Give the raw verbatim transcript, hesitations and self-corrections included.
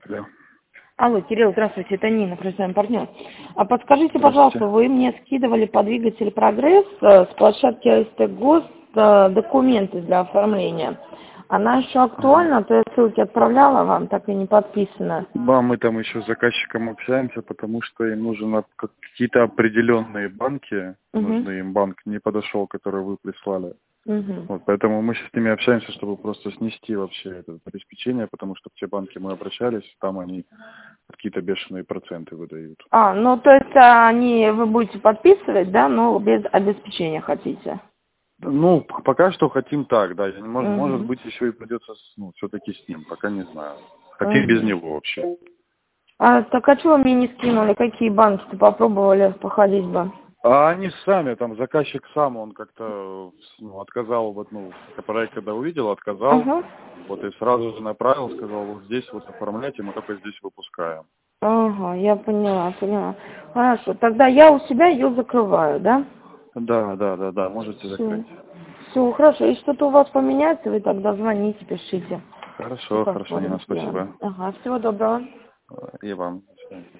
Да. Алло, Кирилл, здравствуйте, это Нина, профессиональный партнер. А подскажите, Здравствуйте. пожалуйста, вы мне скидывали по двигатель «Прогресс» э, с площадки АСТ ГОСТ э, документы для оформления. Она еще Ага. актуальна, то я ссылки отправляла вам, так и не подписана. Да, мы там еще с заказчиком общаемся, потому что им нужен от- как- какие-то определенные банки. Угу. Нужный им банк не подошел, который вы прислали. Угу. Вот, поэтому мы сейчас с ними общаемся, чтобы просто снести вообще это обеспечение, потому что в те банки мы обращались, там они какие-то бешеные проценты выдают. А, ну то есть а, они, вы будете подписывать, да, но без обеспечения хотите? Ну, п- пока что хотим так, да. Я не- Может, может Угу. быть, еще и придется, с- ну, все-таки с ним, пока не знаю. Хотим без Угу. него вообще. А, так а чего мне не скинули? Какие банки-то попробовали походить бы? А они сами, там, заказчик сам, он как-то ну, отказал, вот, ну, проект, когда увидел, отказал, Ага. вот, и сразу же направил, сказал, вот здесь вот оформляйте, мы только здесь выпускаем. Ага, я поняла, поняла. Хорошо, тогда я у себя ее закрываю, да? Да, да, да, да, можете Все. закрыть. Все, хорошо. И что-то у вас поменяется, вы тогда звоните, пишите. Все Хорошо, хорошо, Нина, посмотрим, сделаем. спасибо. Ага, всего доброго. И вам. До свидания.